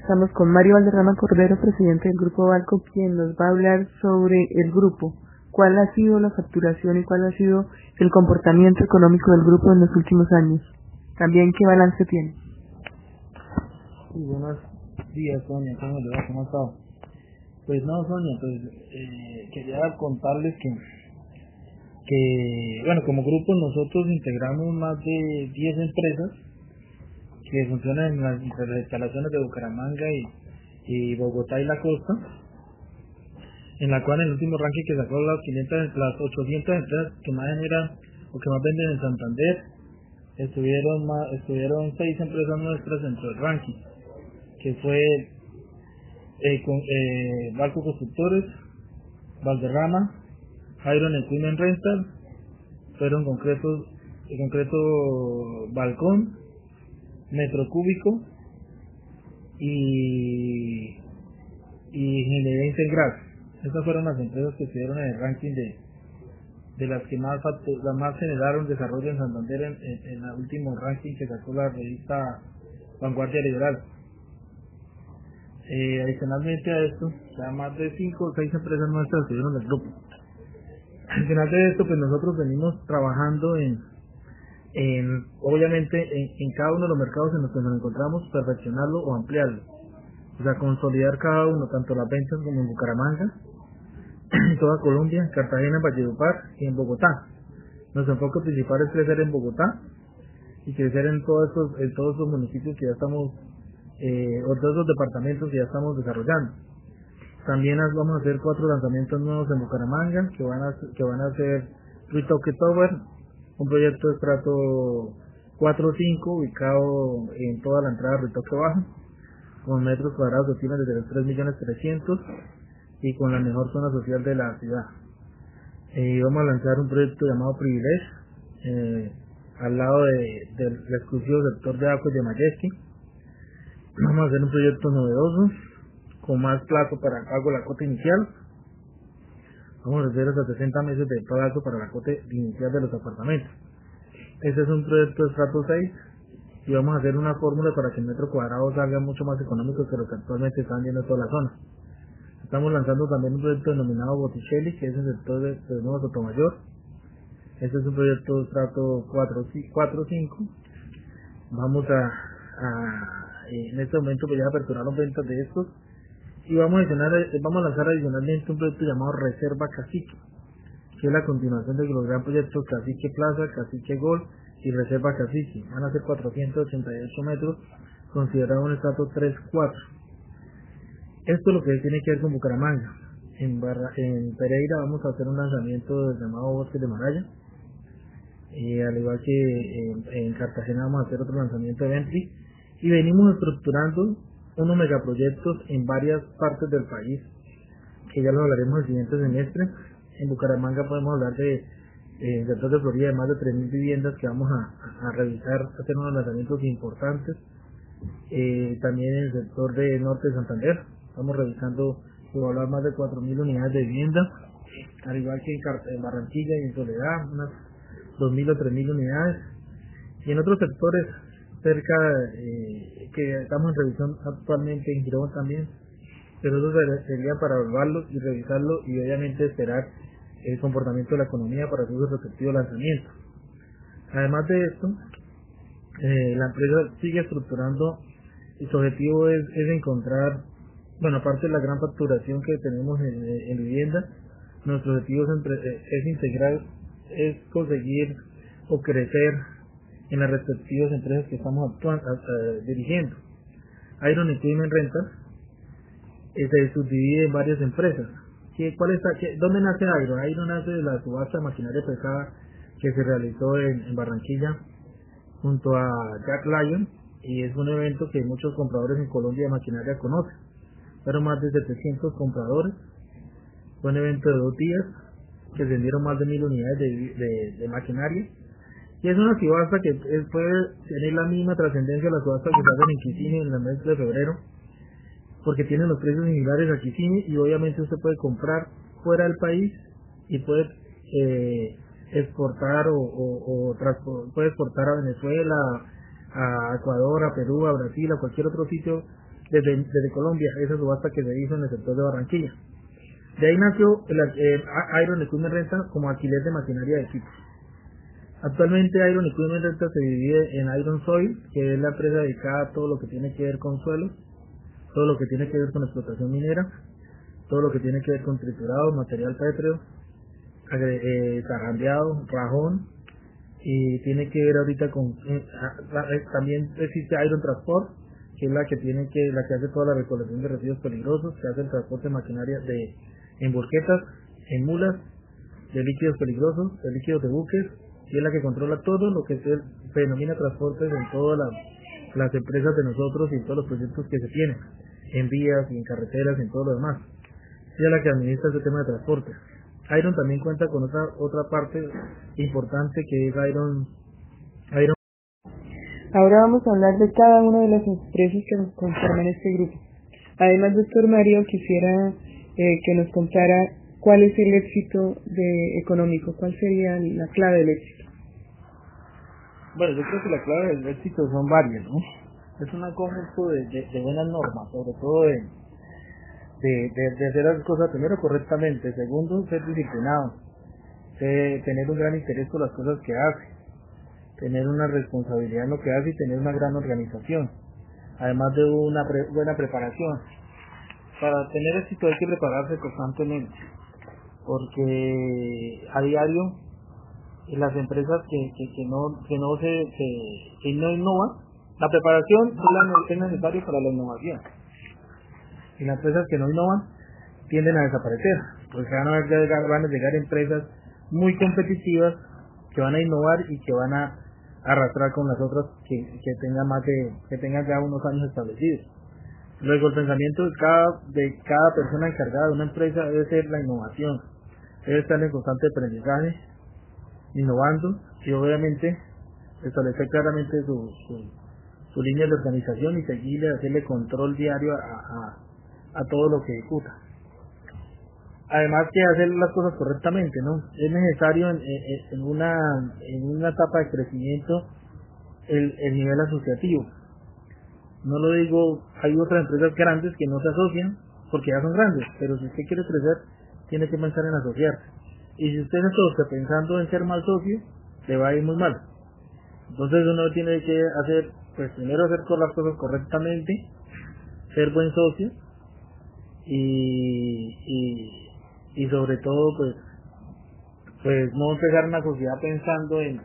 Estamos con Mario Valderrama Cordero, presidente del Grupo Balco, quien nos va a hablar sobre el grupo. ¿Cuál ha sido la facturación y cuál ha sido el comportamiento económico del grupo en los últimos años? También, ¿qué balance tiene? Sí, buenos días, Sonia. ¿Cómo le va? ¿Cómo ha estado? Pues no, Sonia, quería contarles que, bueno, como grupo nosotros integramos más de 10 empresas que funcionan en las instalaciones de Bucaramanga y Bogotá y la costa, en la cual en el último ranking que sacó las 800 empresas que más generan o que más venden en Santander, estuvieron 6 empresas nuestras dentro del ranking, que fue Balco Constructores, Valderrama, Iron Equipment Rental, fueron en concreto Balcón, Metrocúbico y Ingeniería Integral. Estas fueron las empresas que estuvieron en el ranking de las que más generaron desarrollo en Santander en el último ranking que sacó la revista Vanguardia Liberal. Adicionalmente a esto, ya más de 5 o 6 empresas nuestras estuvieron en el grupo. Adicional de esto, pues nosotros venimos trabajando obviamente en cada uno de los mercados en los que nos encontramos, perfeccionarlo o ampliarlo. O sea, consolidar cada uno, tanto las ventas como en Bucaramanga, en toda Colombia, en Cartagena, en Valledupar y en Bogotá. Nuestro enfoque principal es crecer en Bogotá y crecer en todos esos municipios que ya estamos, o todos esos departamentos que ya estamos desarrollando. También vamos a hacer 4 lanzamientos nuevos en Bucaramanga, que van a ser Ritoque Tower, un proyecto de estrato 4 o 5 ubicado en toda la entrada de Ritoque Bajo, con metros cuadrados que tienen desde los 3.300.000 y con la mejor zona social de la ciudad. Vamos a lanzar un proyecto llamado Privilege, al lado del exclusivo sector de Acuas de Majestic. Vamos a hacer un proyecto novedoso, con más plazo para el pago de la cuota inicial. Vamos a hacer hasta 60 meses de plazo para la cuota inicial de los apartamentos. Este es un proyecto de estrato 6 y vamos a hacer una fórmula para que el metro cuadrado salga mucho más económico que lo que actualmente están viendo en toda la zona. Estamos lanzando también un proyecto denominado Botticelli, que es el sector de nuevo Sotomayor. Este es un proyecto de estrato 4-5. Vamos en este momento pues ya aperturaron ventas de estos y vamos a lanzar adicionalmente un proyecto llamado Reserva Cacique, que es la continuación de los gran proyectos Cacique Plaza, Cacique Gol y Reserva Cacique. Van a ser 488 metros, considerado un estrato 3-4. Esto es lo que tiene que ver con Bucaramanga. En Pereira vamos a hacer un lanzamiento llamado Bosques de Maraya, al igual que en Cartagena vamos a hacer otro lanzamiento de Bentley, y venimos estructurando unos megaproyectos en varias partes del país, que ya lo hablaremos el siguiente semestre. En Bucaramanga podemos hablar de el sector de Florida de más de 3.000 viviendas que vamos a revisar, hacer unos lanzamientos importantes. También en el sector de norte de Santander estamos revisando hablar más de 4.000 unidades de vivienda, al igual que en Barranquilla y en Soledad unas 2.000 o 3.000 unidades, y en otros sectores cerca que estamos en revisión actualmente en Girón también, pero eso sería para evaluarlo y revisarlo y obviamente esperar el comportamiento de la economía para su respectivo lanzamiento. Además de esto, la empresa sigue estructurando y su objetivo es encontrar, bueno, aparte de la gran facturación que tenemos en vivienda, nuestro objetivo es integrar, es conseguir o crecer en las respectivas empresas que estamos dirigiendo. Iron Equipment Rental se subdivide en varias empresas. ¿Dónde nace Iron? Iron nace de la subasta de maquinaria pesada que se realizó en Barranquilla junto a Jack Lyon, y es un evento que muchos compradores en Colombia de maquinaria conocen. Fueron más de 700 compradores. Fue un evento de 2 días que vendieron más de 1.000 unidades de maquinaria. Y es una subasta que puede tener la misma trascendencia a la subasta que se hacen en Kissimmee en el mes de febrero, porque tienen los precios similares a Kissimmee, y obviamente usted puede comprar fuera del país y puede exportar puede exportar a Venezuela, a Ecuador, a Perú, a Brasil, a cualquier otro sitio desde Colombia, esa subasta que se hizo en el sector de Barranquilla. De ahí nació Iron Equipment Rental como alquiler de maquinaria de equipos. Actualmente Iron Equipment Rental se divide en Iron Soil, que es la empresa dedicada a todo lo que tiene que ver con suelos, todo lo que tiene que ver con explotación minera, todo lo que tiene que ver con triturado, material pétreo, zarandeado, rajón, y tiene que ver ahorita con también existe Iron Transport, que es la que hace toda la recolección de residuos peligrosos, que hace el transporte de maquinaria en volquetas, en mulas, de líquidos peligrosos, de líquidos de buques, y es la que controla todo lo que se denomina transportes en todas las empresas de nosotros y en todos los proyectos que se tienen, en vías y en carreteras y en todo lo demás. Ella es la que administra ese tema de transporte. Iron también cuenta con otra parte importante que es Iron. Ahora vamos a hablar de cada una de las empresas que conforman este grupo. Además, doctor Mario, quisiera que nos contara cuál es el éxito económico, cuál sería la clave del éxito. Bueno, yo creo que la clave del éxito son varias, ¿no? Es un conjunto de buenas normas, sobre todo de hacer las cosas primero correctamente, segundo ser disciplinado, tener un gran interés por las cosas que hace, tener una responsabilidad en lo que hace y tener una gran organización, además de una buena preparación. Para tener éxito hay que prepararse constantemente, porque a diario las empresas que no innovan, la preparación es necesaria para la innovación, y las empresas que no innovan tienden a desaparecer, porque van a llegar empresas muy competitivas que van a innovar y que van a arrastrar con las otras que tengan ya unos años establecidos. Luego el pensamiento de cada persona encargada de una empresa debe ser la innovación, debe estar en constante aprendizaje, innovando y obviamente establecer claramente su línea de organización y seguirle, hacerle control diario a todo lo que ejecuta. Además que hacer las cosas correctamente, ¿no? Es necesario en una etapa de crecimiento el nivel asociativo. No lo digo, hay otras empresas grandes que no se asocian porque ya son grandes, pero si usted quiere crecer, tiene que pensar en asociarse. Y si usted está pensando en ser mal socio, le va a ir muy mal. Entonces uno tiene que primero hacer las cosas correctamente, ser buen socio y sobre todo pues no empezar una sociedad pensando en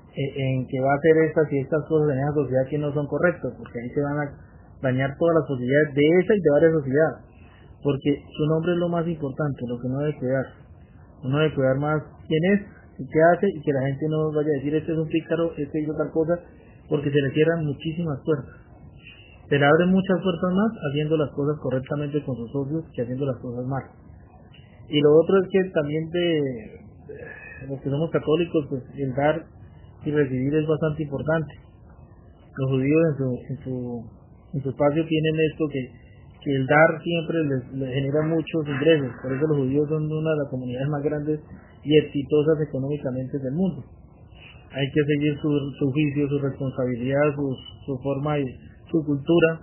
que va a hacer estas y estas cosas en esa sociedad que no son correctas, porque ahí se van a dañar todas las posibilidades de esa y de varias sociedades, porque su nombre es lo más importante, lo que uno debe cuidar. Uno debe cuidar más quién es y qué hace, y que la gente no vaya a decir este es un pícaro, este hizo tal cosa, porque se le cierran muchísimas puertas. Se le abren muchas puertas más haciendo las cosas correctamente con sus socios que haciendo las cosas mal. Y lo otro es que también de los que somos católicos, pues el dar y recibir es bastante importante. Los judíos en su espacio tienen esto que el dar siempre les genera muchos ingresos, por eso los judíos son una de las comunidades más grandes y exitosas económicamente del mundo. Hay que seguir su juicio, su responsabilidad, su forma y su cultura,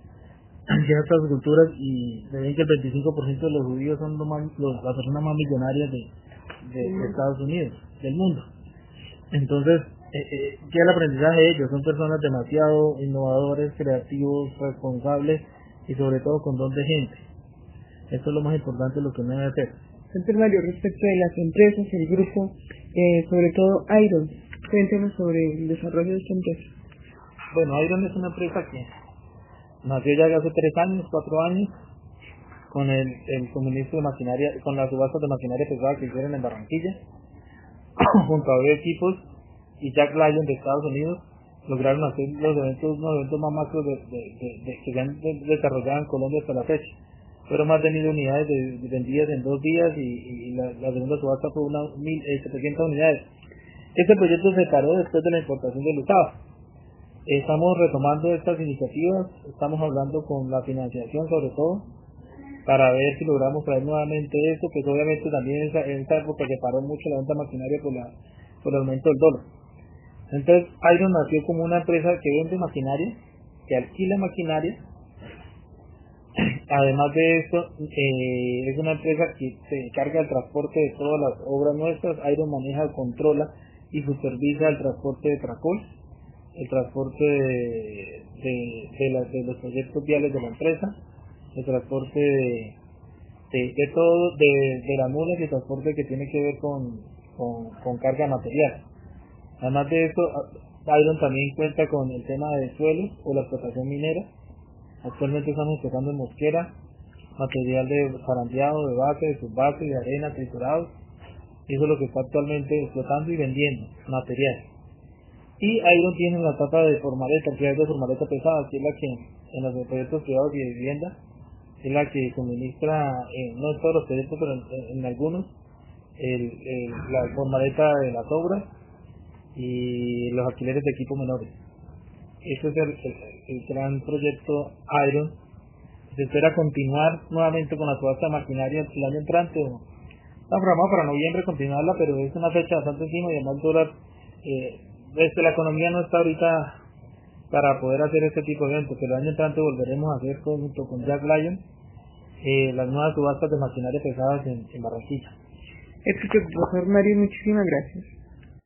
ciertas culturas, y se ven que el 25% de los judíos son las personas más millonarias de Estados Unidos, del mundo. Entonces, ¿qué es el aprendizaje de ellos? Son personas demasiado innovadores, creativos, responsables y sobre todo con don de gente. Esto es lo más importante de lo que uno debe hacer. Doctor Mario, respecto de las empresas, el grupo, sobre todo Iron, cuéntenos sobre el desarrollo de esta empresa. Bueno, Iron es una empresa que nació ya hace 4 años, con el suministro de maquinaria, con las subastas de maquinaria pesada que hicieron en Barranquilla, junto a equipos y Jack Lyon de Estados Unidos, lograron hacer unos eventos más macros que se han desarrollado en Colombia hasta la fecha. Fueron más de 1000 unidades vendidas en 2 días y la segunda subasta fue 700 unidades. Este proyecto se paró después de la importación del usado. Estamos retomando estas iniciativas, estamos hablando con la financiación sobre todo, para ver si logramos traer nuevamente esto, que obviamente también en esta época se paró mucho la venta de maquinaria por el aumento del dólar. Entonces Iron nació como una empresa que vende maquinaria, que alquila maquinaria Además de esto, es una empresa que se encarga del transporte de todas las obras nuestras. Iron maneja, controla y supervisa el transporte de Tracol, el transporte de los proyectos viales de la empresa, el transporte de todo, de las mulas y el transporte que tiene que ver con carga material. Además de esto, Iron también cuenta con el tema de suelos o la explotación minera. Actualmente estamos explotando en Mosquera material de zarandeado, de base, de subbase, de arena, triturados. Eso es lo que está actualmente explotando y vendiendo, material. Y Iron tiene la etapa de formaleta, que es de formaleta pesada, que es la que en los proyectos privados y de vivienda es la que suministra, no en todos los proyectos, pero en algunos, la formaleta de las obras y los alquileres de equipos menores. Ese es el gran proyecto Iron. Se espera continuar nuevamente con la subasta de maquinaria el año entrante. Está programado para noviembre continuarla, pero es una fecha bastante encima y además el dólar, la economía no está ahorita para poder hacer este tipo de eventos, pero el año entrante volveremos a hacer junto con Jack Lyon las nuevas subastas de maquinaria pesadas en Barranquilla. Profesor Mario, muchísimas gracias.